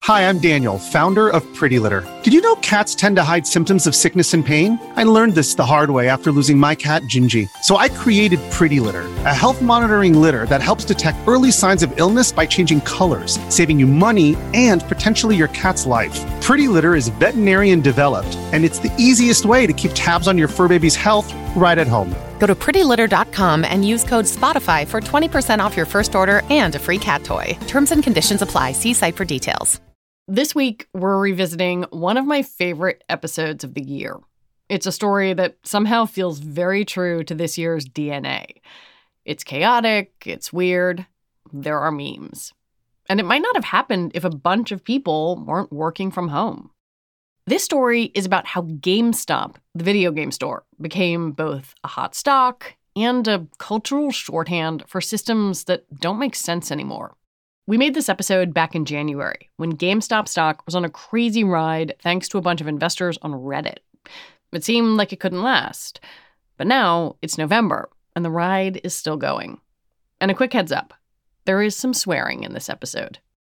Hi, I'm Daniel, founder of Pretty Litter. Did you know cats tend to hide symptoms of sickness and pain? I learned this the hard way after losing my cat, Gingy. So I created Pretty Litter, a health monitoring litter that helps detect early signs of illness by changing colors, saving you money and potentially your cat's life. Pretty Litter is veterinarian developed, and it's the easiest way to keep tabs on your fur baby's health right at home. Go to prettylitter.com and use code SPOTIFY for 20% off your first order and a free cat toy. Terms and conditions apply. See site for details. This week, we're revisiting one of my favorite episodes of the year. It's a story that somehow feels very true to this year's DNA. It's chaotic, it's weird, there are memes. And it might not have happened if a bunch of people weren't working from home. This story is about how GameStop, the video game store, became both a hot stock and a cultural shorthand for systems that don't make sense anymore. We made this episode back in January when GameStop stock was on a crazy ride thanks to a bunch of investors on Reddit. It seemed like it couldn't last. But now it's November and the ride is still going. And a quick heads up, there is some swearing in this episode.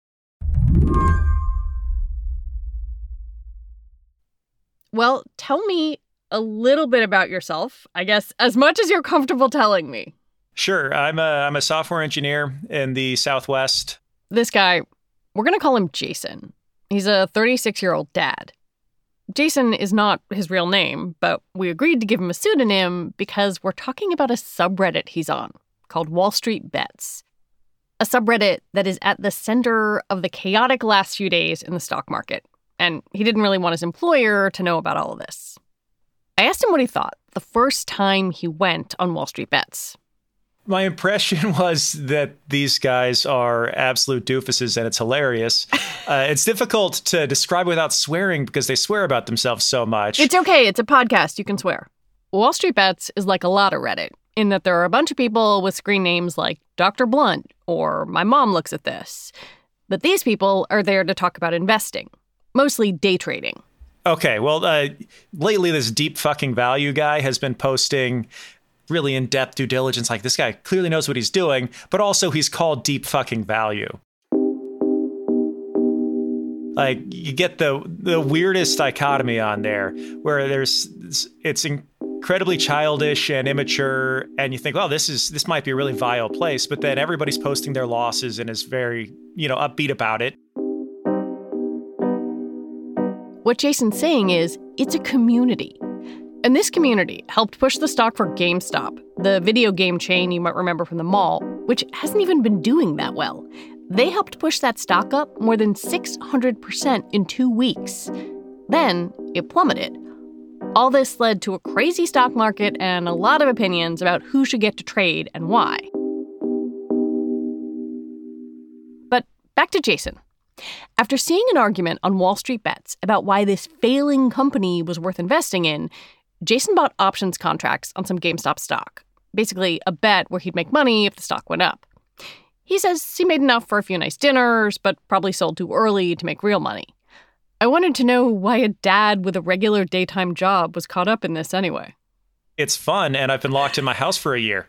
Well, tell me a little bit about yourself, I guess, as much as you're comfortable telling me. Sure. I'm a software engineer in the Southwest. This guy, we're going to call him Jason. He's a 36-year-old dad. Jason is not his real name, but we agreed to give him a pseudonym because we're talking about a subreddit he's on called Wall Street Bets. A subreddit that is at the center of the chaotic last few days in the stock market. And he didn't really want his employer to know about all of this. I asked him what he thought the first time he went on Wall Street Bets. My impression was that these guys are absolute doofuses and it's hilarious. It's difficult to describe without swearing because they swear about themselves so much. It's okay. It's a podcast. You can swear. Wall Street Bets is like a lot of Reddit in that there are a bunch of people with screen names like Dr. Blunt or My Mom Looks at This. But these people are there to talk about investing, mostly day trading. Okay, well, lately this deep fucking value guy has been posting really in-depth due diligence. Like, this guy clearly knows what he's doing, but also he's called deep fucking value. Like, you get the weirdest dichotomy on there where it's incredibly childish and immature, and you think, well, this might be a really vile place, but then everybody's posting their losses and is very, upbeat about it. What Jason's saying is, it's a community. And this community helped push the stock for GameStop, the video game chain you might remember from the mall, which hasn't even been doing that well. They helped push that stock up more than 600% in 2 weeks. Then it plummeted. All this led to a crazy stock market and a lot of opinions about who should get to trade and why. But back to Jason. After seeing an argument on Wall Street Bets about why this failing company was worth investing in, Jason bought options contracts on some GameStop stock, basically a bet where he'd make money if the stock went up. He says he made enough for a few nice dinners, but probably sold too early to make real money. I wanted to know why a dad with a regular daytime job was caught up in this anyway. It's fun, and I've been locked in my house for a year.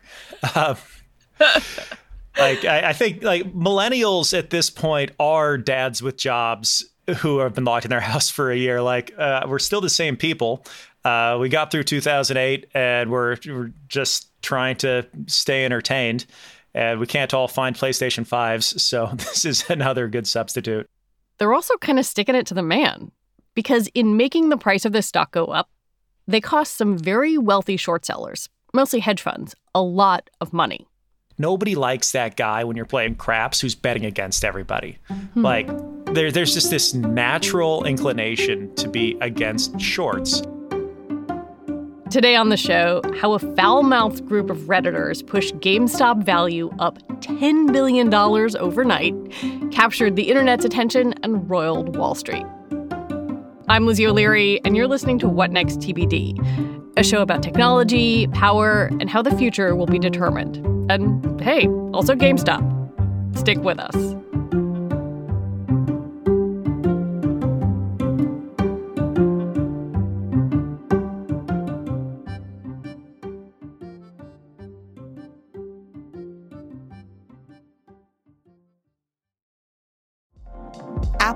I think millennials at this point are dads with jobs who have been locked in their house for a year. We're still the same people. We got through 2008 and we're just trying to stay entertained, and we can't all find PlayStation 5s. So this is another good substitute. They're also kind of sticking it to the man, because in making the price of this stock go up, they cost some very wealthy short sellers, mostly hedge funds, a lot of money. Nobody likes that guy when you're playing craps who's betting against everybody. There's just this natural inclination to be against shorts. Today on the show, how a foul-mouthed group of Redditors pushed GameStop value up $10 billion overnight, captured the internet's attention, and roiled Wall Street. I'm Lizzie O'Leary, and you're listening to What Next TBD, a show about technology, power, and how the future will be determined. And hey, also GameStop. Stick with us.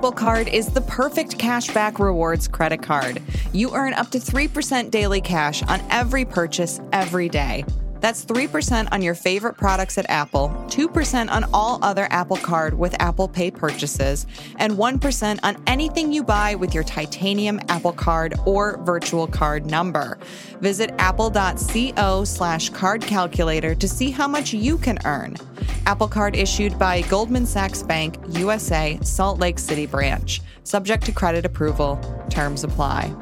Apple Card is the perfect cashback rewards credit card. You earn up to 3% daily cash on every purchase every day. That's 3% on your favorite products at Apple, 2% on all other Apple Card with Apple Pay purchases, and 1% on anything you buy with your titanium Apple Card or virtual card number. Visit apple.co/card calculator to see how much you can earn. Apple Card issued by Goldman Sachs Bank, USA, Salt Lake City branch. Subject to credit approval. Terms apply.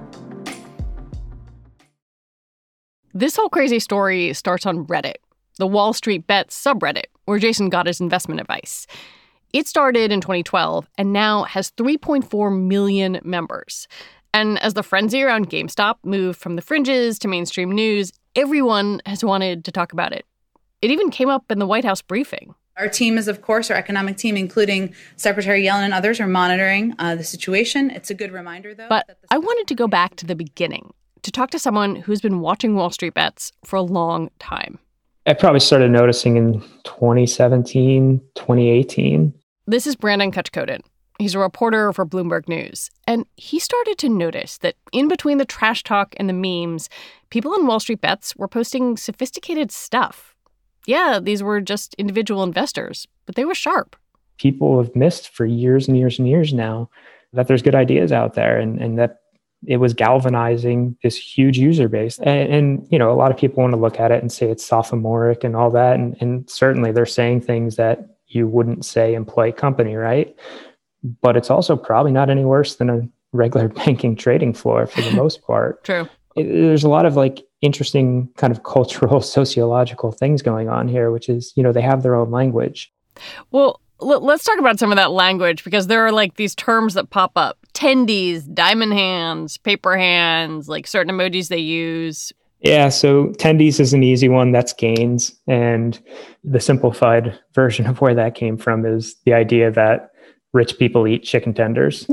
This whole crazy story starts on Reddit, the Wall Street Bets subreddit, where Jason got his investment advice. It started in 2012 and now has 3.4 million members. And as the frenzy around GameStop moved from the fringes to mainstream news, everyone has wanted to talk about it. It even came up in the White House briefing. Our team is, of course, our economic team, including Secretary Yellen and others, are monitoring the situation. It's a good reminder, though. But I wanted to go back to the beginning to talk to someone who's been watching Wall Street Bets for a long time. I probably started noticing in 2017, 2018. This is Brandon Kutchkoden. He's a reporter for Bloomberg News. And he started to notice that in between the trash talk and the memes, people on Wall Street Bets were posting sophisticated stuff. Yeah, these were just individual investors, but they were sharp. People have missed for years and years and years now that there's good ideas out there and that it was galvanizing this huge user base. And, you know, a lot of people want to look at it and say it's sophomoric and all that. And certainly they're saying things that you wouldn't say in polite company, right? But it's also probably not any worse than a regular banking trading floor for the most part. True. There's a lot of like interesting kind of cultural, sociological things going on here, which is, you know, they have their own language. Well, let's talk about some of that language, because there are like these terms that pop up. Tendies, diamond hands, paper hands, like certain emojis they use. Yeah, so tendies is an easy one. That's gains. And the simplified version of where that came from is the idea that rich people eat chicken tenders.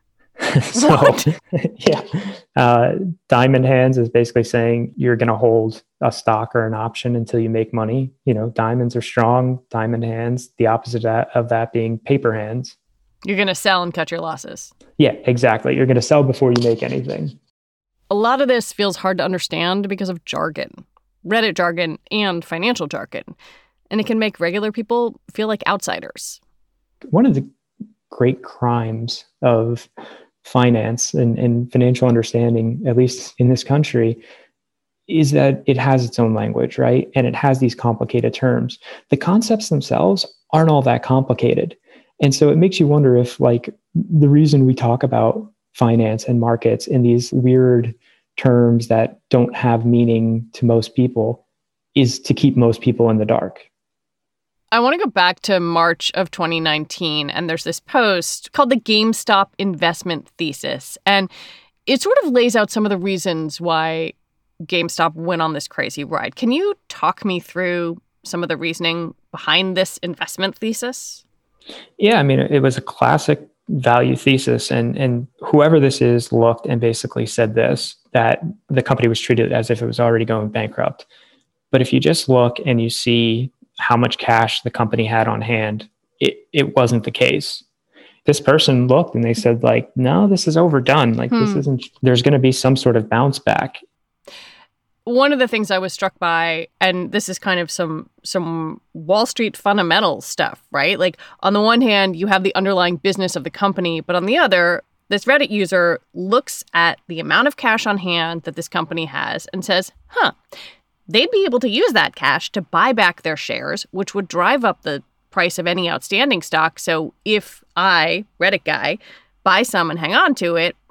So, yeah. Diamond hands is basically saying you're going to hold a stock or an option until you make money. You know, diamonds are strong, diamond hands, the opposite of that being paper hands. You're going to sell and cut your losses. Yeah, exactly. You're going to sell before you make anything. A lot of this feels hard to understand because of jargon, Reddit jargon and financial jargon, and it can make regular people feel like outsiders. One of the great crimes of finance and financial understanding, at least in this country, is that it has its own language, right? And it has these complicated terms. The concepts themselves aren't all that complicated. And so it makes you wonder if, like, the reason we talk about finance and markets in these weird terms that don't have meaning to most people is to keep most people in the dark. I want to go back to March of 2019, and there's this post called the GameStop Investment Thesis. And it sort of lays out some of the reasons why GameStop went on this crazy ride. Can you talk me through some of the reasoning behind this investment thesis? Yeah, I mean, it was a classic value thesis. And whoever this is looked and basically said this, that the company was treated as if it was already going bankrupt. But if you just look and you see how much cash the company had on hand, it wasn't the case. This person looked and they said, like, no, this is overdone. Like, this isn't, there's going to be some sort of bounce back. One of the things I was struck by, and this is kind of some Wall Street fundamental stuff, right? Like, on the one hand, you have the underlying business of the company, but on the other, this Reddit user looks at the amount of cash on hand that this company has and says, they'd be able to use that cash to buy back their shares, which would drive up the price of any outstanding stock. So if I, Reddit guy, buy some and hang on to it,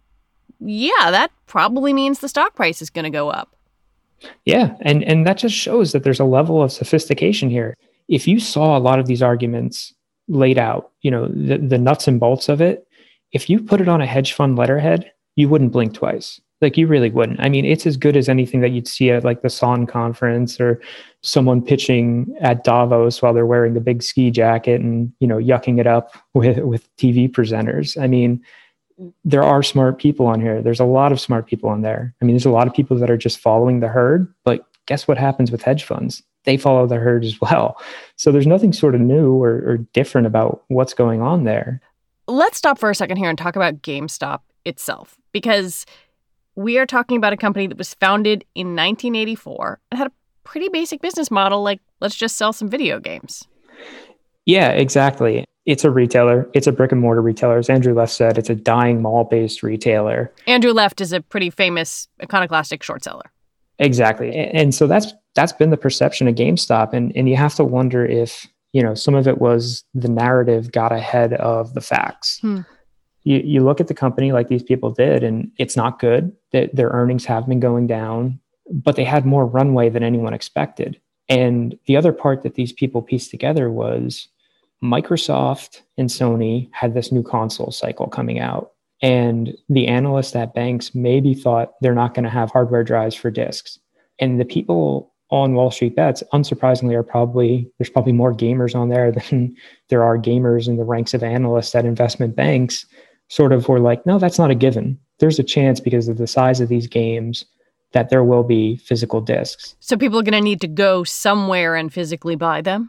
yeah, that probably means the stock price is going to go up. Yeah, and that just shows that there's a level of sophistication here. If you saw a lot of these arguments laid out, you know, the nuts and bolts of it, if you put it on a hedge fund letterhead, you wouldn't blink twice. Like, you really wouldn't. I mean, it's as good as anything that you'd see at like the Son conference or someone pitching at Davos while they're wearing a big ski jacket and, you know, yucking it up with TV presenters. I mean, there are smart people on here. There's a lot of smart people on there. I mean, there's a lot of people that are just following the herd, but guess what happens with hedge funds? They follow the herd as well. So there's nothing sort of new or different about what's going on there. Let's stop for a second here and talk about GameStop itself, because we are talking about a company that was founded in 1984 and had a pretty basic business model, like, let's just sell some video games. Yeah, exactly. It's a retailer. It's a brick and mortar retailer. As Andrew Left said, it's a dying mall-based retailer. Andrew Left is a pretty famous iconoclastic short seller. Exactly. And so that's been the perception of GameStop. And you have to wonder if, some of it was the narrative got ahead of the facts. You look at the company like these people did, and it's not good. Their earnings have been going down, but they had more runway than anyone expected. And the other part that these people pieced together was Microsoft and Sony had this new console cycle coming out. And the analysts at banks maybe thought they're not going to have hardware drives for discs. And the people on Wall Street Bets, unsurprisingly, there's probably more gamers on there than there are gamers in the ranks of analysts at investment banks, sort of were like, no, that's not a given. There's a chance because of the size of these games that there will be physical discs. So people are going to need to go somewhere and physically buy them?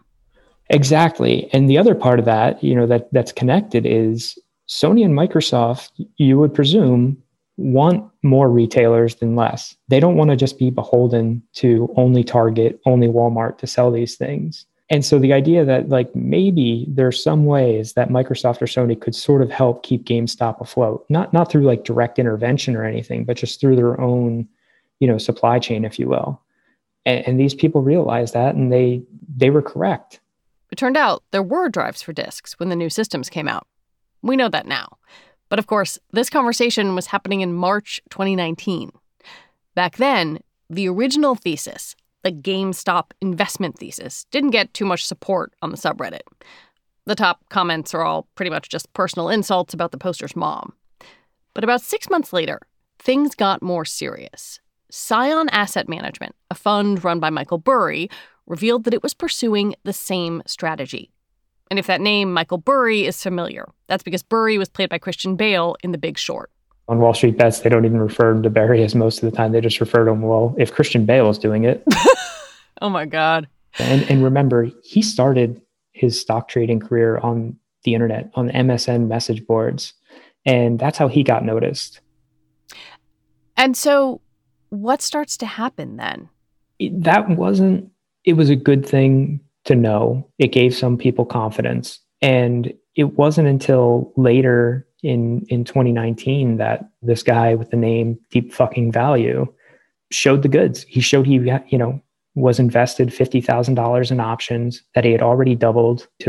Exactly. And the other part of that, that's connected is Sony and Microsoft, you would presume, want more retailers than less. They don't want to just be beholden to only Target, only Walmart to sell these things. And so the idea that maybe there's some ways that Microsoft or Sony could sort of help keep GameStop afloat, not through direct intervention or anything, but just through their own, supply chain, if you will. And these people realized that, and they were correct. It turned out there were drives for discs when the new systems came out. We know that now. But of course, this conversation was happening in March 2019. Back then, the original thesis, the GameStop investment thesis, didn't get too much support on the subreddit. The top comments are all pretty much just personal insults about the poster's mom. But about 6 months later, things got more serious. Scion Asset Management, a fund run by Michael Burry, revealed that it was pursuing the same strategy. And if that name, Michael Burry, is familiar, that's because Burry was played by Christian Bale in The Big Short. On Wall Street Bets, they don't even refer to Burry as most of the time. They just refer to him, well, if Christian Bale is doing it. Oh, my God. And remember, he started his stock trading career on the internet, on the MSN message boards. And that's how he got noticed. And so what starts to happen then? It was a good thing to know. It gave some people confidence. And it wasn't until later in 2019 that this guy with the name Deep Fucking Value showed the goods. He showed he was invested $50,000 in options that he had already doubled to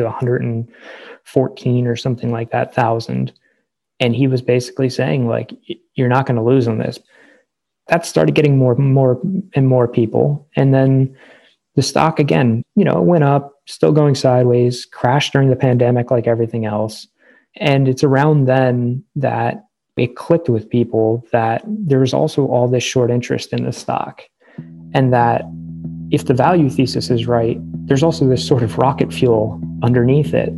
114 or something like that thousand. And he was basically saying, you're not going to lose on this. That started getting more and more people. And then the stock, again, it went up, still going sideways, crashed during the pandemic like everything else. And it's around then that it clicked with people that there's also all this short interest in the stock. And that if the value thesis is right, there's also this sort of rocket fuel underneath it.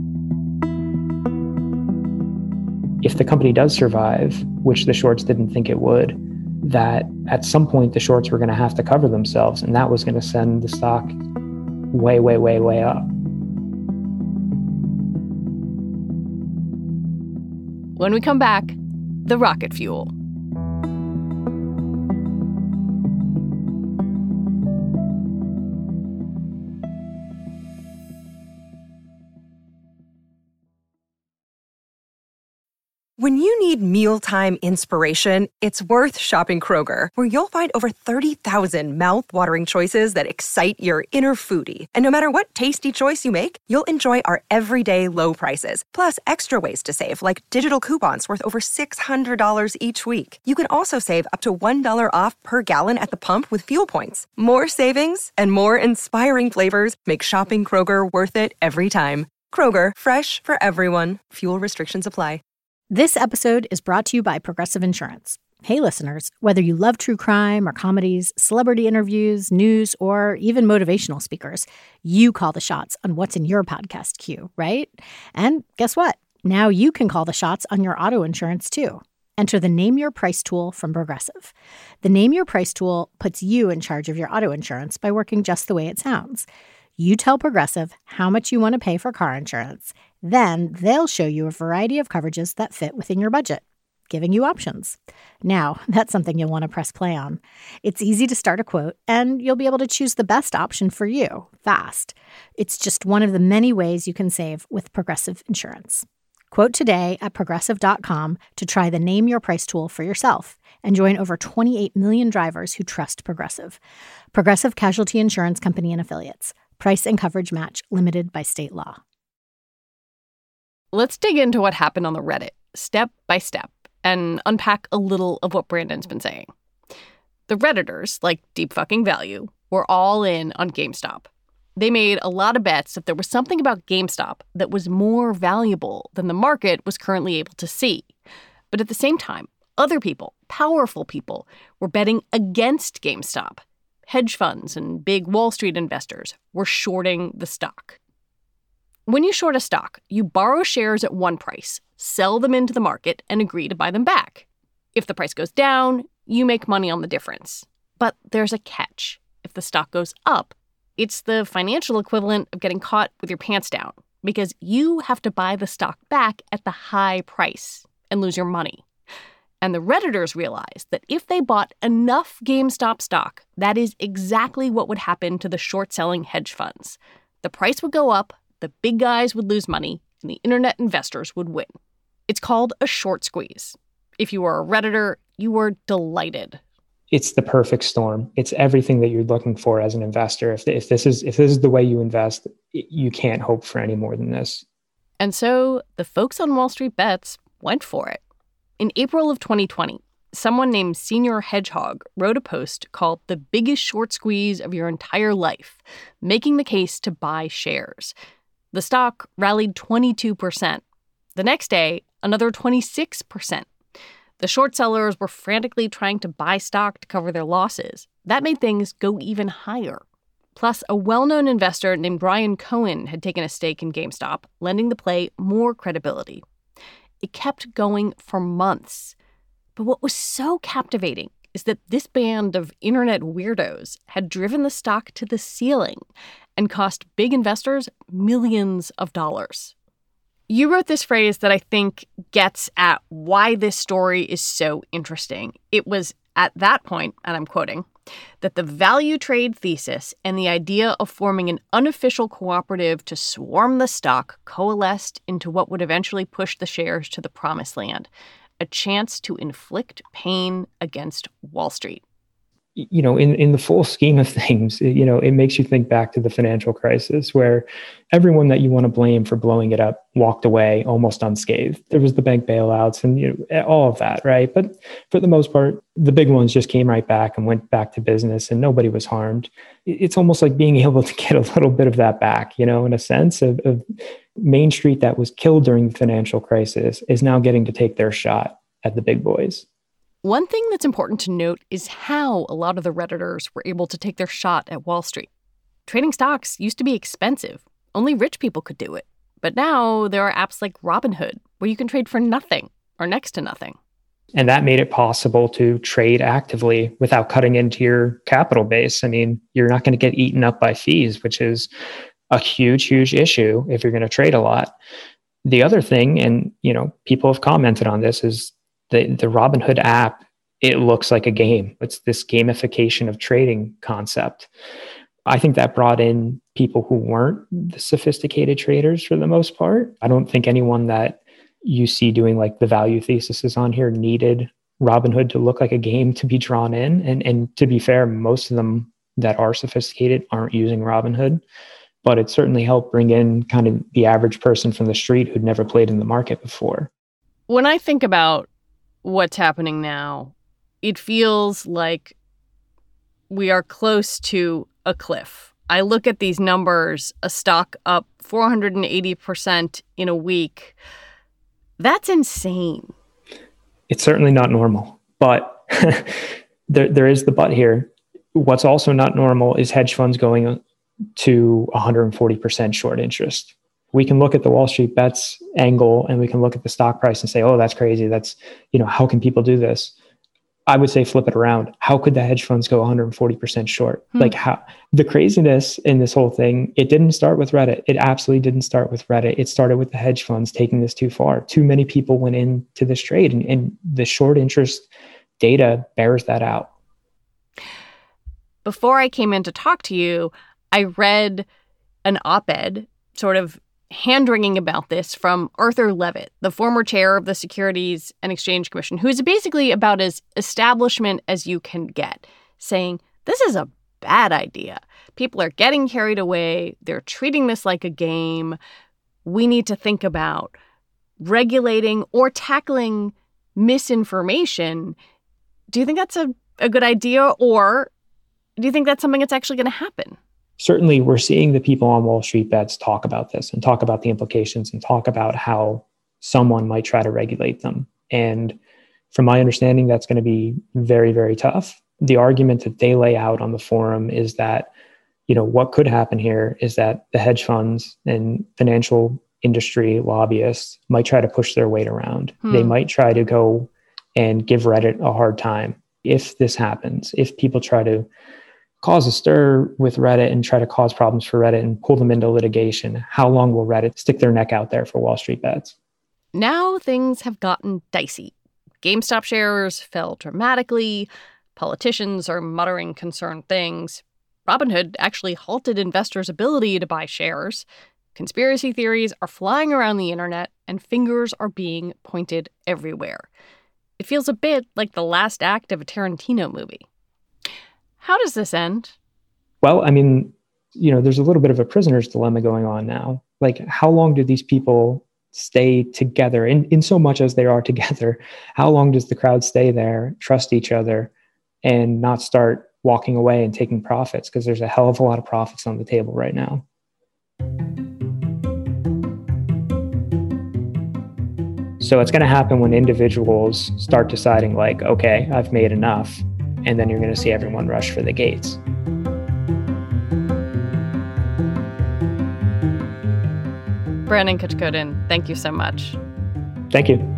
If the company does survive, which the shorts didn't think it would, that at some point the shorts were going to have to cover themselves, and that was going to send the stock way, way, way, way up. When we come back, the rocket fuel. When you need mealtime inspiration, it's worth shopping Kroger, where you'll find over 30,000 mouth-watering choices that excite your inner foodie. And no matter what tasty choice you make, you'll enjoy our everyday low prices, plus extra ways to save, like digital coupons worth over $600 each week. You can also save up to $1 off per gallon at the pump with fuel points. More savings and more inspiring flavors make shopping Kroger worth it every time. Kroger, fresh for everyone. Fuel restrictions apply. This episode is brought to you by Progressive Insurance. Hey, listeners, whether you love true crime or comedies, celebrity interviews, news, or even motivational speakers, you call the shots on what's in your podcast queue, right? And guess what? Now you can call the shots on your auto insurance, too. Enter the Name Your Price tool from Progressive. The Name Your Price tool puts you in charge of your auto insurance by working just the way it sounds. You tell Progressive how much you want to pay for car insurance, Then they'll show you a variety of coverages that fit within your budget, giving you options. Now, that's something you'll want to press play on. It's easy to start a quote, and you'll be able to choose the best option for you fast. It's just one of the many ways you can save with Progressive Insurance. Quote today at Progressive.com to try the Name Your Price tool for yourself and join over 28 million drivers who trust Progressive. Progressive Casualty Insurance Company and Affiliates. Price and coverage match limited by state law. Let's dig into what happened on the Reddit, step by step, and unpack a little of what Brandon's been saying. The Redditors, like Deep Fucking Value, were all in on GameStop. They made a lot of bets that there was something about GameStop that was more valuable than the market was currently able to see. But at the same time, other people, powerful people, were betting against GameStop. Hedge funds and big Wall Street investors were shorting the stock. When you short a stock, you borrow shares at one price, sell them into the market, and agree to buy them back. If the price goes down, you make money on the difference. But there's a catch. If the stock goes up, it's the financial equivalent of getting caught with your pants down, because you have to buy the stock back at the high price and lose your money. And the Redditors realized that if they bought enough GameStop stock, that is exactly what would happen to the short-selling hedge funds. The price would go up, the big guys would lose money, and the internet investors would win. It's called a short squeeze. If you were a Redditor, you were delighted. It's the perfect storm. It's everything that you're looking for as an investor. If this is the way you invest, you can't hope for any more than this. And so the folks on Wall Street Bets went for it. In April of 2020, someone named Senior Hedgehog wrote a post called "The Biggest Short Squeeze of Your Entire Life," making the case to buy shares. The stock rallied 22%. The next day, another 26%. The short sellers were frantically trying to buy stock to cover their losses. That made things go even higher. Plus, a well-known investor named Brian Cohen had taken a stake in GameStop, lending the play more credibility. It kept going for months. But what was so captivating is that this band of internet weirdos had driven the stock to the ceiling and cost big investors millions of dollars. You wrote this phrase that I think gets at why this story is so interesting. It was at that point, and I'm quoting, that the value trade thesis and the idea of forming an unofficial cooperative to swarm the stock coalesced into what would eventually push the shares to the promised land, a chance to inflict pain against Wall Street. You know, in the full scheme of things, it makes you think back to the financial crisis where everyone that you want to blame for blowing it up walked away almost unscathed. There was the bank bailouts and all of that, right? But for the most part, the big ones just came right back and went back to business and nobody was harmed. It's almost like being able to get a little bit of that back, in a sense of Main Street that was killed during the financial crisis is now getting to take their shot at the big boys. One thing that's important to note is how a lot of the Redditors were able to take their shot at Wall Street. Trading stocks used to be expensive. Only rich people could do it. But now there are apps like Robinhood where you can trade for nothing or next to nothing. And that made it possible to trade actively without cutting into your capital base. I mean, you're not going to get eaten up by fees, which is a huge, huge issue if you're going to trade a lot. The other thing, and people have commented on this, is the Robinhood app, it looks like a game. It's this gamification of trading concept. I think that brought in people who weren't the sophisticated traders for the most part. I don't think anyone that you see doing like the value theses on here needed Robinhood to look like a game to be drawn in. And to be fair, most of them that are sophisticated aren't using Robinhood, but it certainly helped bring in kind of the average person from the street who'd never played in the market before. When I think about what's happening now, it feels like we are close to a cliff. I look at these numbers, a stock up 480% in a week. That's insane. It's certainly not normal, but there is the but here. What's also not normal is hedge funds going to 140% short interest. We can look at the Wall Street Bets angle and we can look at the stock price and say, oh, that's crazy. That's, how can people do this? I would say flip it around. How could the hedge funds go 140% short? Like how the craziness in this whole thing, it didn't start with Reddit. It absolutely didn't start with Reddit. It started with the hedge funds taking this too far. Too many people went into this trade, and the short interest data bears that out. Before I came in to talk to you, I read an op-ed sort of hand-wringing about this from Arthur Levitt, the former chair of the Securities and Exchange Commission, who is basically about as establishment as you can get, saying, this is a bad idea. People are getting carried away. They're treating this like a game. We need to think about regulating or tackling misinformation. Do you think that's a good idea, or do you think that's something that's actually going to happen? Certainly, we're seeing the people on Wall Street Bets talk about this and talk about the implications and talk about how someone might try to regulate them. And from my understanding, that's going to be very, very tough. The argument that they lay out on the forum is that, what could happen here is that the hedge funds and financial industry lobbyists might try to push their weight around. They might try to go and give Reddit a hard time. If this happens, if people try to cause a stir with Reddit and try to cause problems for Reddit and pull them into litigation, how long will Reddit stick their neck out there for Wall Street Bets? Now things have gotten dicey. GameStop shares fell dramatically. Politicians are muttering concerned things. Robinhood actually halted investors' ability to buy shares. Conspiracy theories are flying around the internet, and fingers are being pointed everywhere. It feels a bit like the last act of a Tarantino movie. How does this end? Well, there's a little bit of a prisoner's dilemma going on now. Like, how long do these people stay together in so much as they are together? How long does the crowd stay there, trust each other, and not start walking away and taking profits? Because there's a hell of a lot of profits on the table right now. So it's going to happen when individuals start deciding, like, okay, I've made enough. And then you're going to see everyone rush for the gates. Brandon Kutch-Koden, thank you so much. Thank you.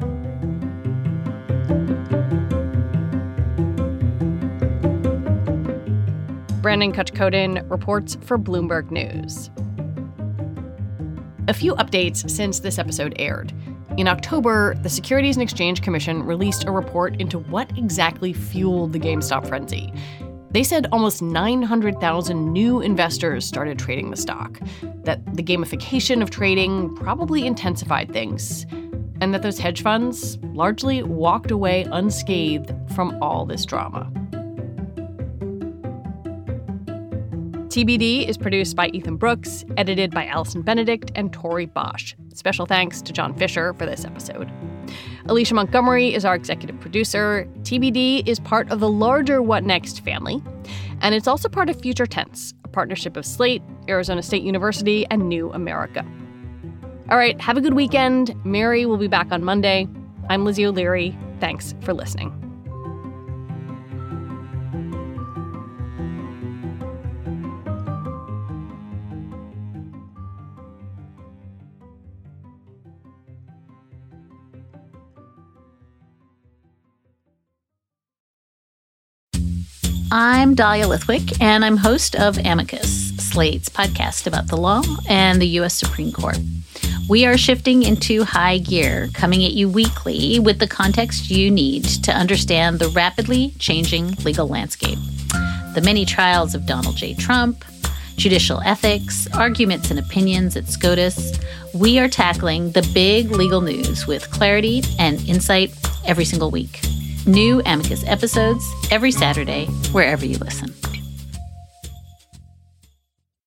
Brandon Kutch-Koden reports for Bloomberg News. A few updates since this episode aired. In October, the Securities and Exchange Commission released a report into what exactly fueled the GameStop frenzy. They said almost 900,000 new investors started trading the stock, that the gamification of trading probably intensified things, and that those hedge funds largely walked away unscathed from all this drama. TBD is produced by Ethan Brooks, edited by Allison Benedict and Tori Bosch. Special thanks to John Fisher for this episode. Alicia Montgomery is our executive producer. TBD is part of the larger What Next family, and it's also part of Future Tense, a partnership of Slate, Arizona State University, and New America. All right, have a good weekend. Mary will be back on Monday. I'm Lizzie O'Leary. Thanks for listening. I'm Dahlia Lithwick, and I'm host of Amicus, Slate's podcast about the law and the U.S. Supreme Court. We are shifting into high gear, coming at you weekly with the context you need to understand the rapidly changing legal landscape. The many trials of Donald J. Trump, judicial ethics, arguments and opinions at SCOTUS. We are tackling the big legal news with clarity and insight every single week. New Amicus episodes every Saturday, wherever you listen.